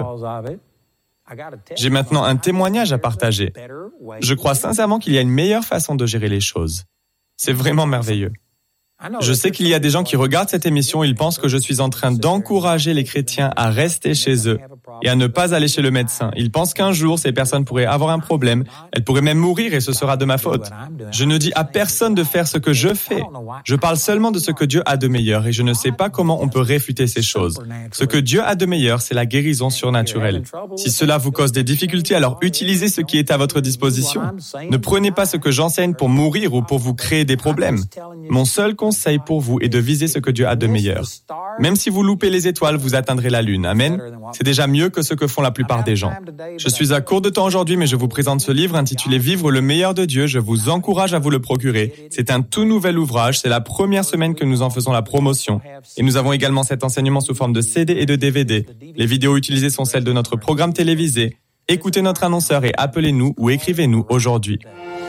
J'ai maintenant un témoignage à partager. Je crois sincèrement qu'il y a une meilleure façon de gérer les choses. C'est vraiment merveilleux. Je sais qu'il y a des gens qui regardent cette émission et ils pensent que je suis en train d'encourager les chrétiens à rester chez eux et à ne pas aller chez le médecin. Ils pensent qu'un jour, ces personnes pourraient avoir un problème, elles pourraient même mourir et ce sera de ma faute. Je ne dis à personne de faire ce que je fais. Je parle seulement de ce que Dieu a de meilleur et je ne sais pas comment on peut réfuter ces choses. Ce que Dieu a de meilleur, c'est la guérison surnaturelle. Si cela vous cause des difficultés, alors utilisez ce qui est à votre disposition. Ne prenez pas ce que j'enseigne pour mourir ou pour vous créer des problèmes. Mon seul conseil pour vous est de viser ce que Dieu a de meilleur. Même si vous loupez les étoiles, vous atteindrez la lune. Amen. C'est déjà mieux que ce que font la plupart des gens. Je suis à court de temps aujourd'hui, mais je vous présente ce livre intitulé Vivre le meilleur de Dieu. Je vous encourage à vous le procurer. C'est un tout nouvel ouvrage. C'est la première semaine que nous en faisons la promotion. Et nous avons également cet enseignement sous forme de C D et de D V D. Les vidéos utilisées sont celles de notre programme télévisé. Écoutez notre annonceur et appelez-nous ou écrivez-nous aujourd'hui.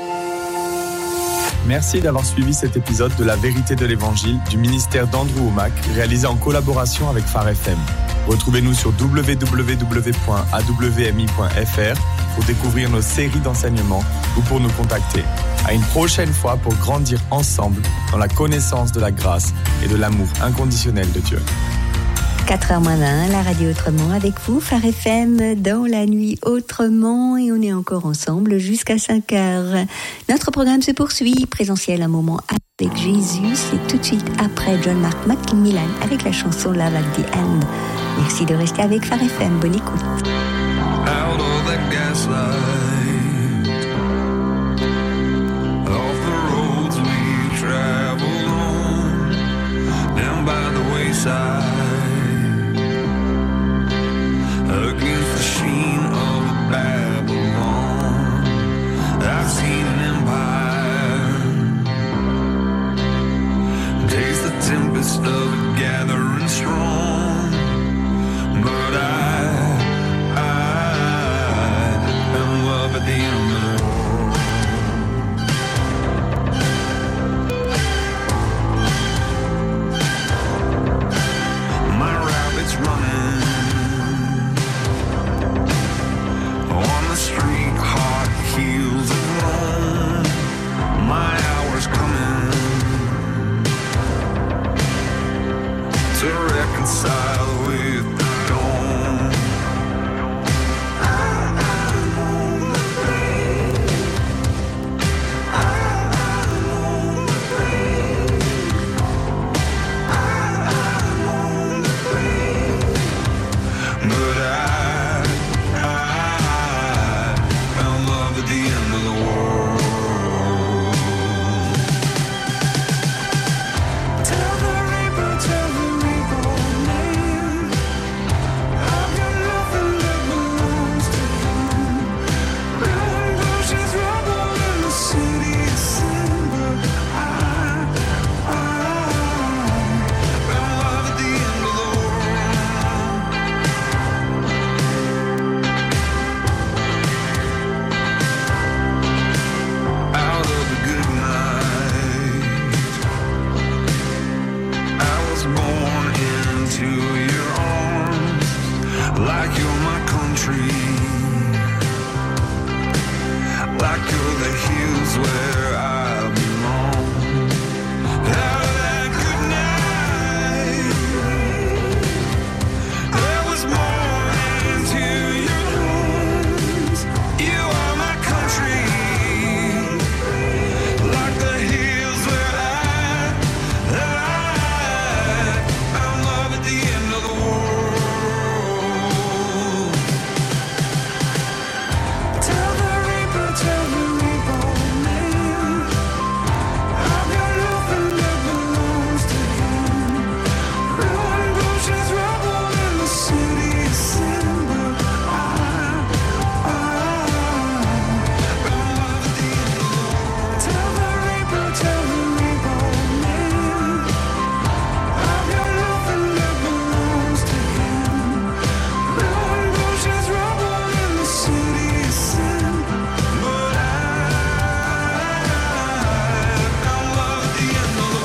Merci d'avoir suivi cet épisode de La Vérité de l'Évangile du ministère d'Andrew Wommack, réalisé en collaboration avec Phare F M. Retrouvez-nous sur w w w point a w m i point f r pour découvrir nos séries d'enseignements ou pour nous contacter. À une prochaine fois pour grandir ensemble dans la connaissance de la grâce et de l'amour inconditionnel de Dieu. quatre heures moins vingt, la radio autrement avec vous, Phare F M dans la nuit autrement et on est encore ensemble jusqu'à cinq heures. Notre programme se poursuit, présentiel un moment avec Jésus, c'est tout de suite après John Mark McMillan avec la chanson Love at the End. Merci de rester avec Phare F M, bonne écoute. Out of the gaslight, off the roads we travel on, down by the wayside. Against the sheen of Babylon, I've seen an empire taste the tempest of it gathering strong. But I, I am loving reconcile with the dawn. I'm on the brink. I'm on the brink. I'm on the brink. But I, I found love at the end of the world. Tell the reaper, tell the reaper, man, I've got nothing that belongs to him. Burning bushes rubble in the city of sin, but I, I found love at the end of the world. Out of the good night, I was born into your arms, like you're my country, like you're the hills where I belong. Out of that good night, there was more into your arms. You are my country, like the hills where I, I found love at the end of the world. Tell the reaper, tell the reaper, man, I've got nothing that belongs to him. Ruined bushes rubble in the city of sin, but I, I found love at the end of the world. Tell the reaper, tell the reaper, man, I've got nothing that belongs to him. Ruined bushes rubble in the city of sin, but I found love at the end of the world.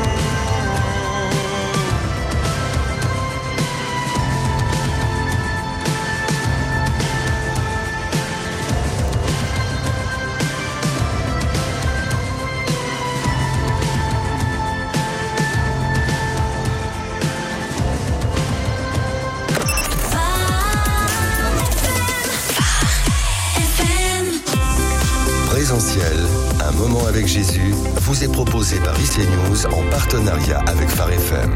Présentiel, un moment avec Jésus, vous est proposé par I C News en partenariat avec Phare F M.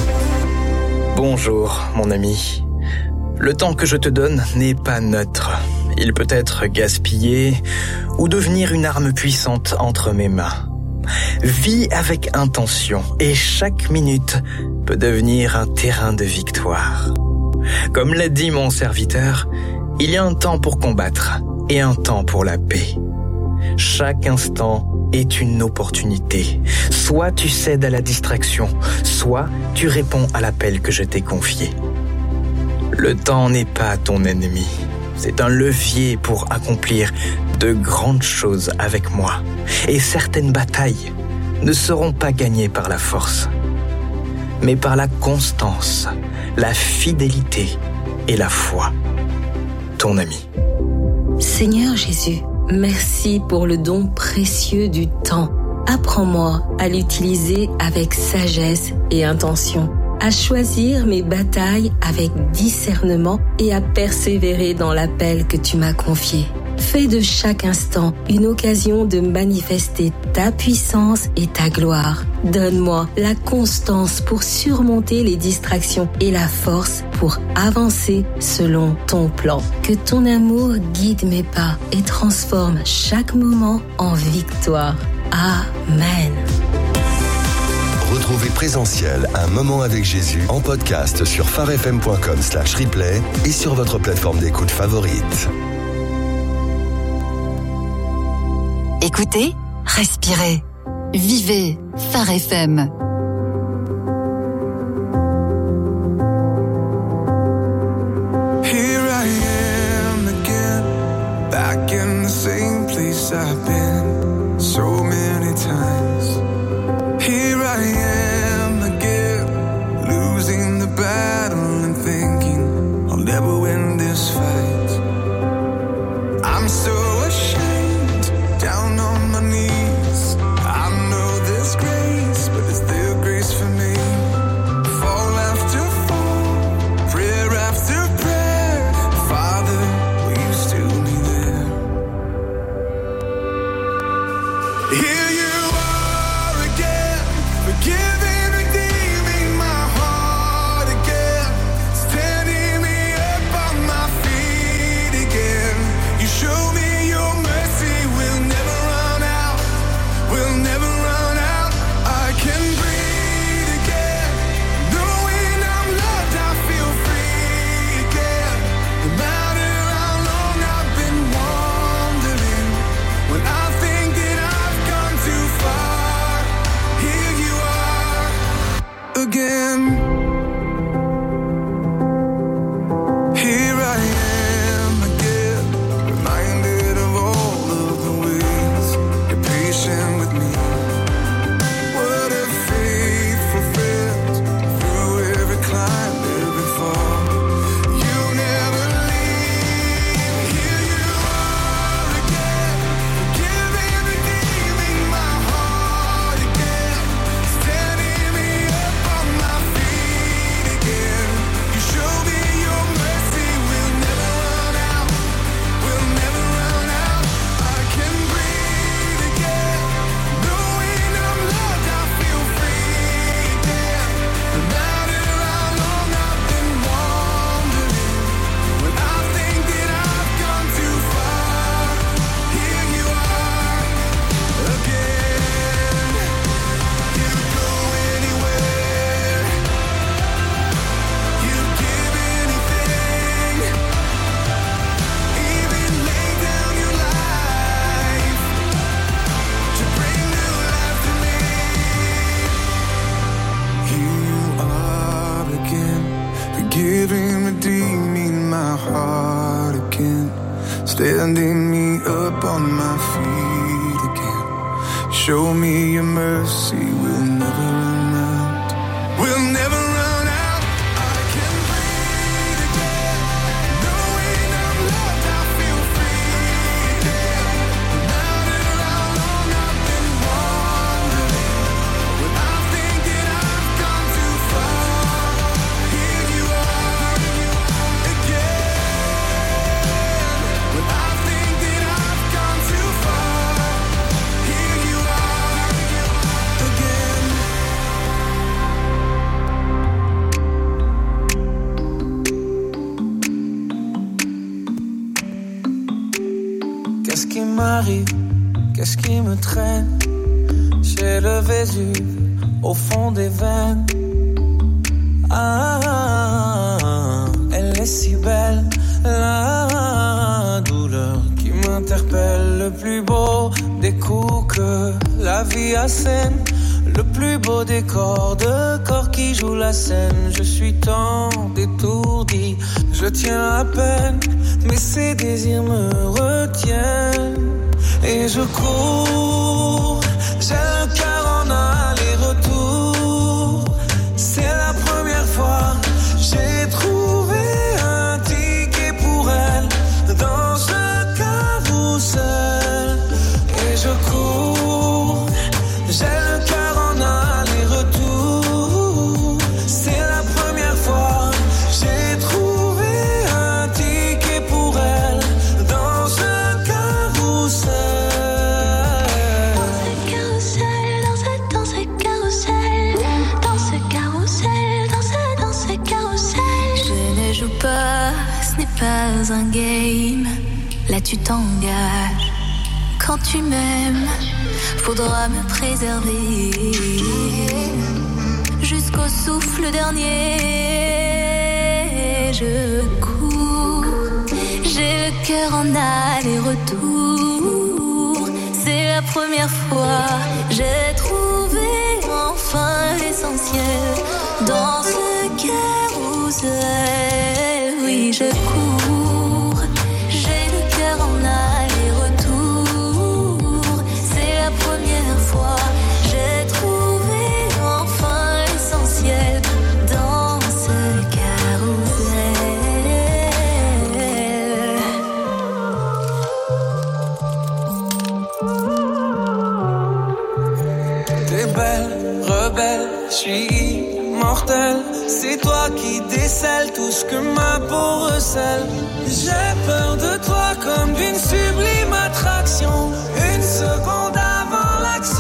Bonjour, mon ami. Le temps que je te donne n'est pas neutre. Il peut être gaspillé ou devenir une arme puissante entre mes mains. Vis avec intention et chaque minute peut devenir un terrain de victoire. Comme l'a dit mon serviteur, il y a un temps pour combattre et un temps pour la paix. Chaque instant est une opportunité. Soit tu cèdes à la distraction, soit tu réponds à l'appel que je t'ai confié. Le temps n'est pas ton ennemi. C'est un levier pour accomplir de grandes choses avec moi. Et certaines batailles ne seront pas gagnées par la force, mais par la constance, la fidélité et la foi. Ton ami. Seigneur Jésus, merci pour le don précieux du temps. Apprends-moi à l'utiliser avec sagesse et intention, à choisir mes batailles avec discernement et à persévérer dans l'appel que tu m'as confié. Fais de chaque instant une occasion de manifester ta puissance et ta gloire. Donne-moi la constance pour surmonter les distractions et la force pour avancer selon ton plan. Que ton amour guide mes pas et transforme chaque moment en victoire. Amen. Retrouvez Présentiel, un moment avec Jésus en podcast sur pharefm.com slash replay et sur votre plateforme d'écoute favorite. Écoutez, respirez, vivez Phare F M. Here I am again, back in the same place I've been so many times. Here I am again, losing the battle and thinking I'll never win this fight. I'm so ashamed, down on my knees. I know there's grace, but is there Here you are again, forgiving, redeeming my heart again, standing me up on my feet again. You show me your mercy will never run out, will never run out. I can breathe again, knowing I'm loved, I feel free again. No matter how long I've been wandering, when I think that I've gone too far, here you are again. Here I am again, reminded of all of the ways you're patient with me. What a faithful friend, through every climb, every fall, you never leave. Here you are again, forgiving, redeeming my heart again, standing me up on my feet again. You show me your mercy will never run out, will never run out. I can breathe again, knowing I'm loved, I feel free again. No matter how long I've been wandering, when I think that I've gone too far, here you are again. You'd go anywhere, you'd give anything, even lay down your life to bring new life to me. Here you are again, forgiving, redeeming my heart again, standing me up on my feet again. Show me your mercy will never run out, will never run out. I can breathe again, knowing I'm loved, I feel free again. No matter how long I've been wandering, when I think that I've gone too far, here you are again. When I think that I've gone too far, here you are again. Qu'est-ce qui m'arrive? Qu'est-ce qui me traîne? J'ai le Vésuve au fond des veines. Ah, elle est si belle, la douleur qui m'interpelle. Le plus beau des coups que la vie assène, le plus beau des corps de corps qui jouent la scène. Je suis tant étourdi, je tiens à peine, mais ces désirs me retiennent. Et je cours, j'ai le cœur en aller-retour. C'est la première fois, j'ai trouvé un ticket pour elle dans ce carrousel. Et je cours, j'ai le cœur en aller-retour. C'est la première fois, j'ai trouvé un ticket pour elle dans ce carrousel. Dans ce carrousel, dans ce, dans ce carrousel, dans ce carrousel, dans ce, dans ce carrousel. Je ne joue pas, ce n'est pas un game. Là tu t'engages. Quand tu m'aimes, faudra me préserver jusqu'au souffle dernier. Je cours, j'ai le cœur en aller-retour. C'est la première fois, j'ai trouvé enfin l'essentiel dans ce carrousel. Oui, je cours, j'ai le cœur en aller-retour. C'est la première fois, j'ai trouvé enfin l'essentiel dans ce carrousel. T'es belle, rebelle, je suis immortel. C'est toi qui décèles tout ce que ma peau recèle. J'ai peur de toi comme d'une sublime attraction. Une seconde avant l'action.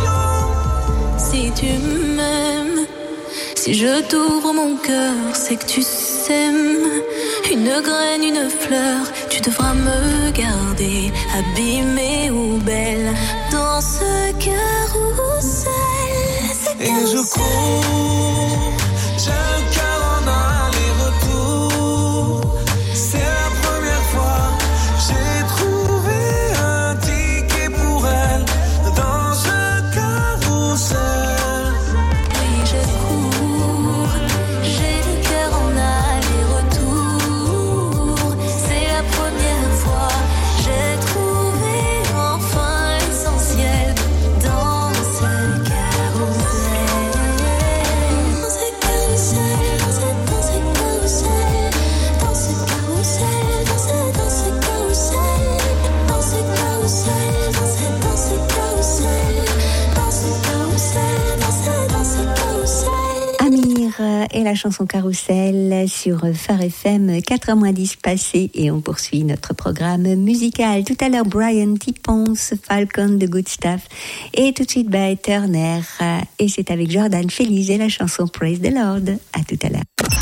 Si je t'ouvre mon cœur, c'est que tu s'aimes. Une graine, une fleur, tu devras me garder, abîmée ou belle, dans ce carrousel. C'est Et je cours, j'ai le cœur en aller-retour. C'est la première fois, j'ai trouvé un ticket pour elle, dans ce carrousel. Oui, je cours, j'ai le cœur en aller-retour. C'est la première fois, j'ai trouvé enfin l'essentiel dans ce carrousel. Dans ce carrousel, dans ce, dans ce carrousel, dans ce carrousel, dans ce, dans ce carrousel, dans ce carrousel, dans ce, dans ce carrousel, dans ce carrousel, dans ce, dans ce carrousel. Amir et la chanson Carousel sur Phare F M, quatre heures moins dix passées, et on poursuit notre programme musical. Tout à l'heure, Brian Tipons, Falcon, The Good Stuff, et tout de suite, Beth Turner, et c'est avec Jordan Feliz et la chanson Praise the Lord. À tout à l'heure.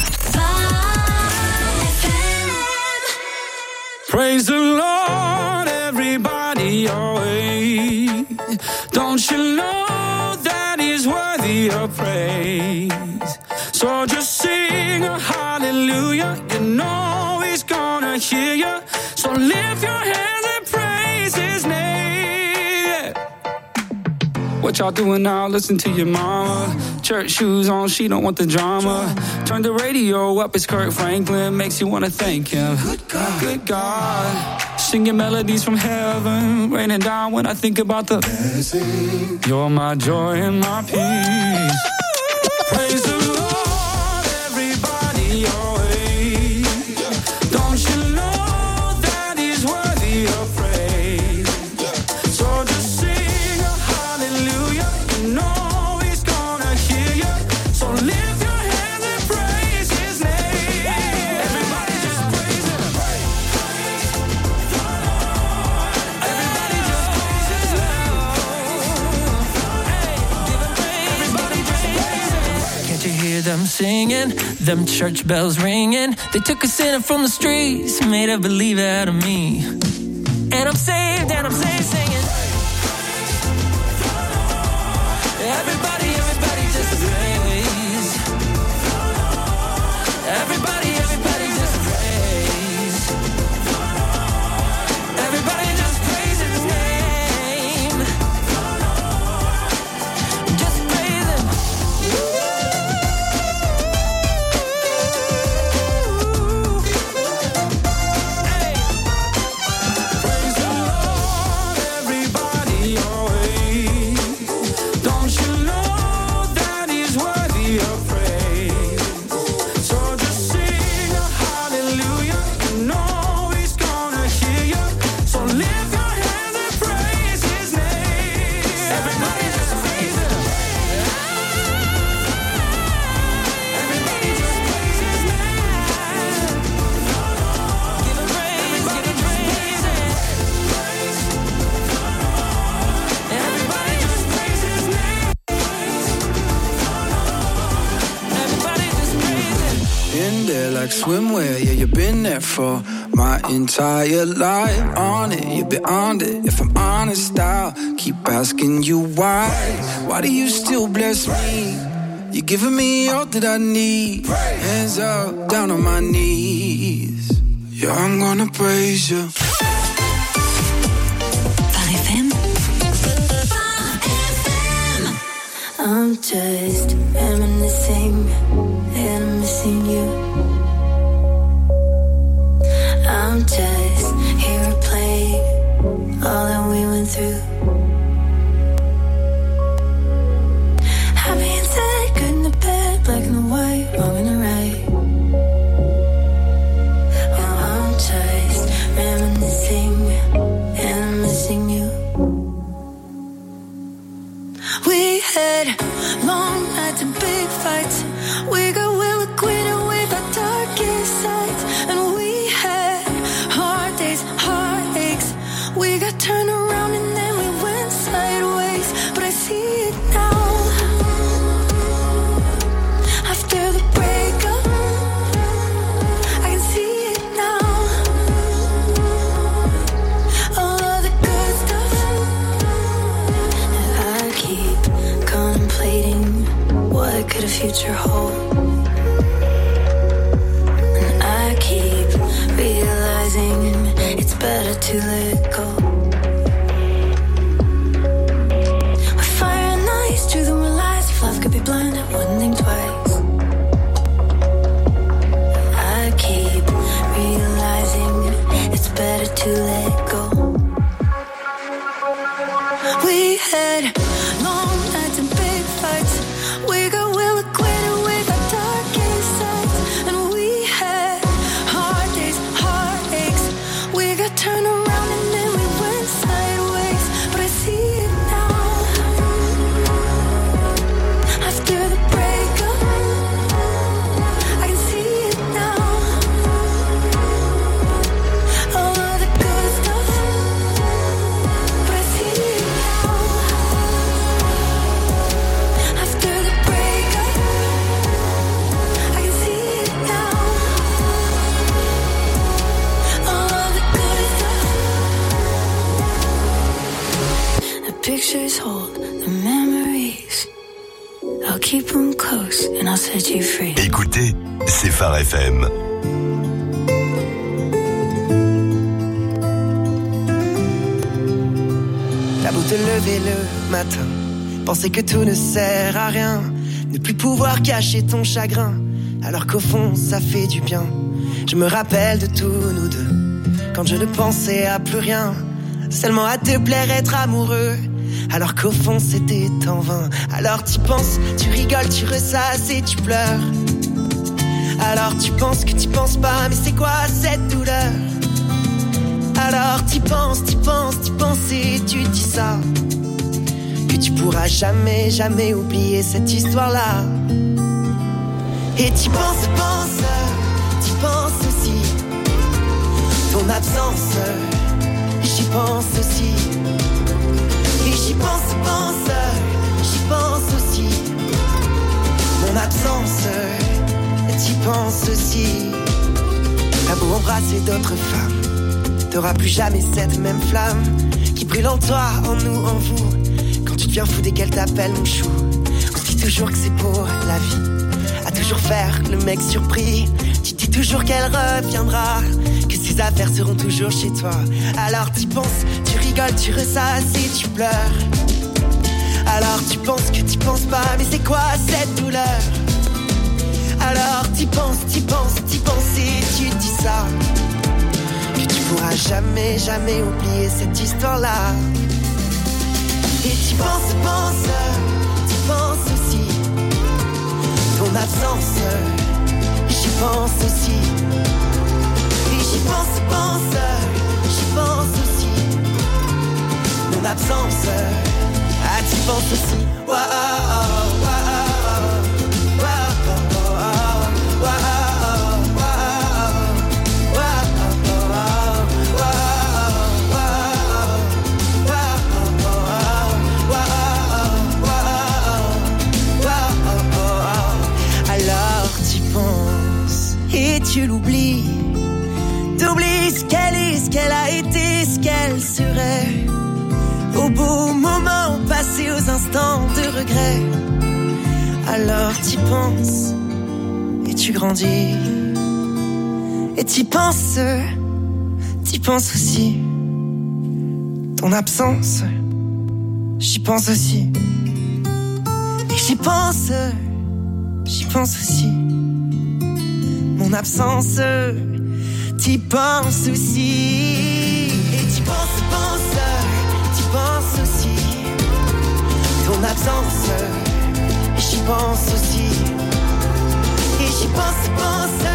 Praise the Lord, everybody, always. Don't you know that He's worthy of praise? So just sing a hallelujah. You know He's gonna hear you. So lift your hands and praise His name. What y'all doing now? Listen to your mama. Church shoes on, she don't want the drama. Turn the radio up, it's Kirk Franklin. Makes you wanna thank Him. Good God, good God. Singing melodies from heaven, raining down when I think about the blessing. You're my joy and my peace. Praise the Lord, everybody, always. Don't you know that He's worthy of praise? So just sing a hallelujah. You know He's gonna hear you. So lift your hands and praise His name. Everybody just praise Him. Everybody just praise His name. Everybody just praise Him. Can't you hear them singing? Them church bells ringing. They took a sinner from the streets, made a believer out of me. And I'm saved, and I'm saved singing. Everybody, everybody just praise. Everybody, everybody just praise. Everybody just praise His name. Just praise Him. Praise the Lord, everybody, always. Don't you know that He's worthy of praise? So just sing a hallelujah. You know He's gonna hear you. So lift your hands and praise His name. Everybody just praise Him. Everybody just praise His name. Give Him praise, give Him praise. Everybody just praise His name. Everybody just praise Him. In there like swimwear, yeah, you've been there for my entire life. On it, you're beyond it. If I'm honest, I'll keep asking you why. Why do you still bless me? You're giving me all that I need. Hands up, down on my knees. Yeah, I'm gonna praise you. Phare F M. I'm just reminiscing and I'm missing you. I'm just here replaying all that we went through. Happy and sad, good and the bad, black and the white, wrong and the right. Well, I'm just reminiscing and I'm missing you. We had long nights and big fights. We got well acquainted with our darkest sides. And we had hard days, heartaches. We got turned around and then we went sideways. But I see it now. I've what could a future hold? And I keep realizing it's better to let go. With fire and ice, truth and lies. If love could be blind, I wouldn't think twice. I keep realizing it's better to let go. We had long nights and big fights. We got well acquainted with our darkest sides. And we had hard days, heartaches. We got turned around and then we went sideways. But I see it now. After the breakup, I can see it now. All of the good stuff, but I see it now. After the breakup, I can see it now. All of the good stuff. The pictures hold the memories. I'll keep them close and I'll set you free. Écoutez, c'est Phare F M. T'as beau te lever le matin, penser que tout ne sert à rien, ne plus pouvoir cacher ton chagrin, alors qu'au fond ça fait du bien. Je me rappelle de tous nous deux, quand je ne pensais à plus rien, seulement à te plaire, être amoureux, alors qu'au fond c'était en vain. Alors tu penses, tu rigoles, tu ressasses et tu pleures. Alors tu penses que tu penses pas, mais c'est quoi cette douleur? Alors tu penses, tu penses, tu penses et tu dis ça, que tu pourras jamais, jamais oublier cette histoire-là. Et tu penses, penses, tu penses aussi, ton absence, j'y pense aussi. Et j'y pense, pense, j'y pense aussi, mon absence, t'y penses aussi. T'as beau embrasser d'autres femmes, t'auras plus jamais cette même flamme qui brûle en toi, en nous, en vous. Quand tu deviens fou dès qu'elle t'appelle mon chou, on se dit toujours que c'est pour la vie, à toujours faire le mec surpris. Tu dis toujours qu'elle reviendra, que ses affaires seront toujours chez toi. Alors tu penses, tu rigoles, tu ressasses et tu pleures. Alors tu penses que tu penses pas, mais c'est quoi cette douleur? Alors tu penses, tu penses, tu penses et tu dis ça, que tu pourras jamais, jamais oublier cette histoire-là. Et tu penses, penses, tu penses aussi, ton absence, j'y pense aussi. Et j'y pense, pense, j'y pense aussi, mon absence, ah tu penses aussi. Wow, wow, wow. Tu l'oublies, t'oublies ce qu'elle est, ce qu'elle a été, ce qu'elle serait. Au beau moment passé, aux instants de regret. Alors t'y penses et tu grandis. Et t'y penses, t'y penses aussi. Ton absence, j'y pense aussi. Et j'y pense, j'y pense aussi. Mon absence, t'y penses aussi. Et t'y penses, penses, t'y penses aussi. Ton absence, j'y pense aussi. Et j'y pense, pense,